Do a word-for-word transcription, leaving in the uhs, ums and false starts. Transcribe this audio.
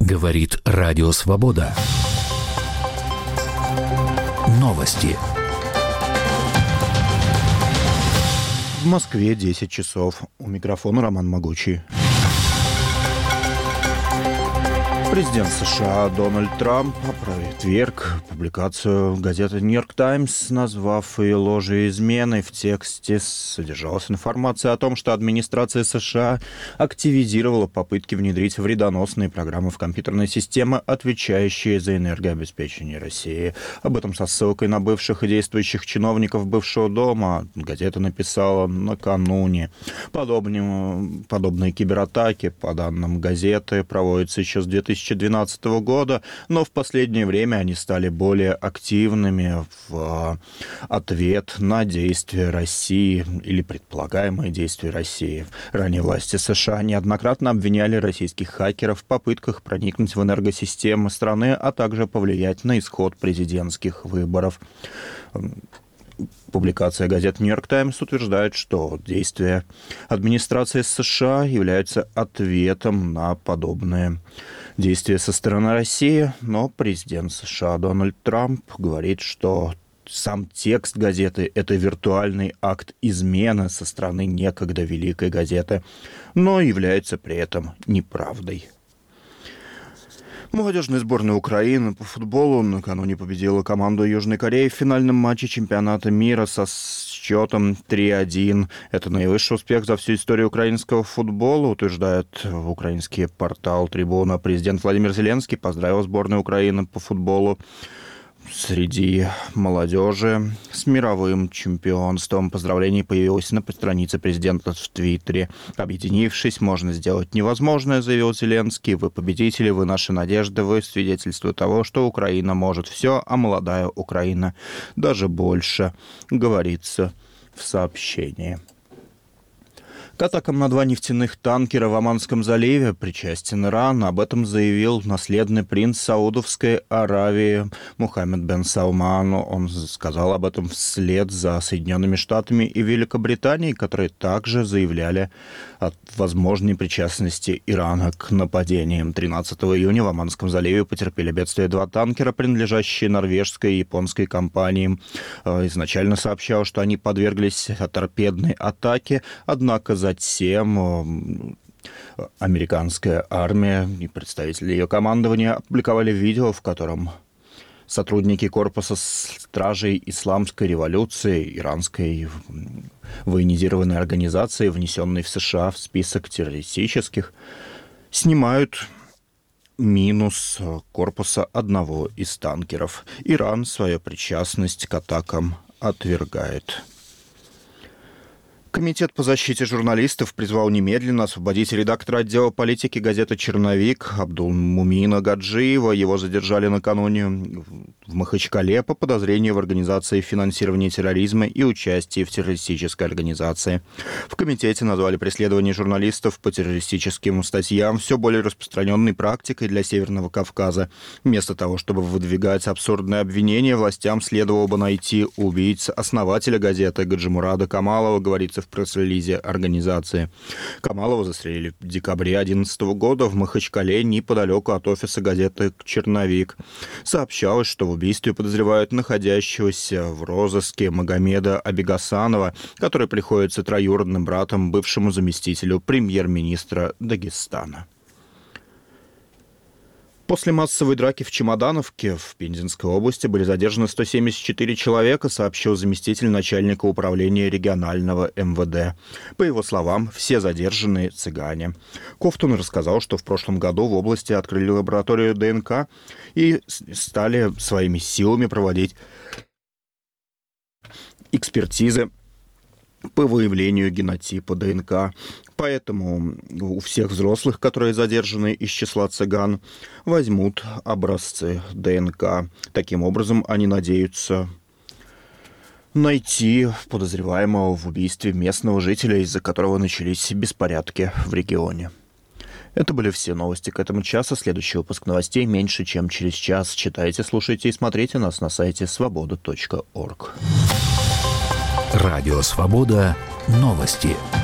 Говорит Радио Свобода. Новости. В Москве десять часов. У микрофона Роман Могучий. Президент США Дональд Трамп опроверг публикацию газеты «Нью-Йорк Таймс», назвав ее ложью и изменой. В тексте содержалась информация о том, что администрация США активизировала попытки внедрить вредоносные программы в компьютерные системы, отвечающие за энергообеспечение России. Об этом со ссылкой на бывших и действующих чиновников бывшего дома газета написала накануне. Подобные, подобные кибератаки, по данным газеты, проводятся еще с две тысячи двенадцатого года, но в последнее время они стали более активными в ответ на действия России или предполагаемые действия России. Ранее власти США неоднократно обвиняли российских хакеров в попытках проникнуть в энергосистемы страны, а также повлиять на исход президентских выборов. Публикация газеты «Нью-Йорк Таймс» утверждает, что действия администрации США являются ответом на подобные действия со стороны России, но президент США Дональд Трамп говорит, что сам текст газеты – это виртуальный акт измены со стороны некогда великой газеты, но является при этом неправдой. Молодежная сборная Украины по футболу накануне победила команду Южной Кореи в финальном матче чемпионата мира со счетом три один. Это наивысший успех за всю историю украинского футбола, утверждает украинский портал «Трибуна». Президент Владимир Зеленский поздравил сборную Украины по футболу среди молодежи с мировым чемпионством. Поздравление появилось на странице президента в Твиттере. «Объединившись, можно сделать невозможное», — заявил Зеленский. «Вы победители, вы наши надежды, вы свидетельство того, что Украина может все, а молодая Украина даже больше», — говорится в сообщении. К атакам на два нефтяных танкера в Оманском заливе причастен Иран. Об этом заявил наследный принц Саудовской Аравии Мухаммед бен Салман. Он сказал об этом вслед за Соединенными Штатами и Великобританией, которые также заявляли о возможной причастности Ирана к нападениям. тринадцатого июня в Оманском заливе потерпели бедствие два танкера, принадлежащие норвежской и японской компаниям. Изначально сообщалось, что они подверглись торпедной атаке, однако за Затем американская армия и представители ее командования опубликовали видео, в котором сотрудники корпуса стражей исламской революции, иранской военизированной организации, внесенной в США в список террористических, снимают минус корпуса одного из танкеров. Иран свою причастность к атакам отвергает. Комитет по защите журналистов призвал немедленно освободить редактора отдела политики газеты «Черновик» Абдулмумина Гаджиева. Его задержали накануне в Махачкале по подозрению в организации финансирования терроризма и участии в террористической организации. В комитете назвали преследование журналистов по террористическим статьям все более распространенной практикой для Северного Кавказа. Вместо того, чтобы выдвигать абсурдные обвинения, властям следовало бы найти убийц основателя газеты Гаджимурада Камалова, говорится в пресс-релизе организации. Камалова застрелили в декабре две тысячи одиннадцатого года в Махачкале, неподалеку от офиса газеты «Черновик». Сообщалось, что в убийстве подозревают находящегося в розыске Магомеда Абигасанова, который приходится троюродным братом бывшему заместителю премьер-министра Дагестана. После массовой драки в Чемодановке в Пензенской области были задержаны сто семьдесят четыре человека, сообщил заместитель начальника управления регионального эм вэ дэ. По его словам, все задержанные цыгане. Ковтун рассказал, что в прошлом году в области открыли лабораторию дэ эн ка и стали своими силами проводить экспертизы по выявлению генотипа дэ эн ка. Поэтому у всех взрослых, которые задержаны из числа цыган, возьмут образцы дэ эн ка. Таким образом, они надеются найти подозреваемого в убийстве местного жителя, из-за которого начались беспорядки в регионе. Это были все новости к этому часу. Следующий выпуск новостей меньше, чем через час. Читайте, слушайте и смотрите нас на сайте свобода точка орг. Радио «Свобода». Новости.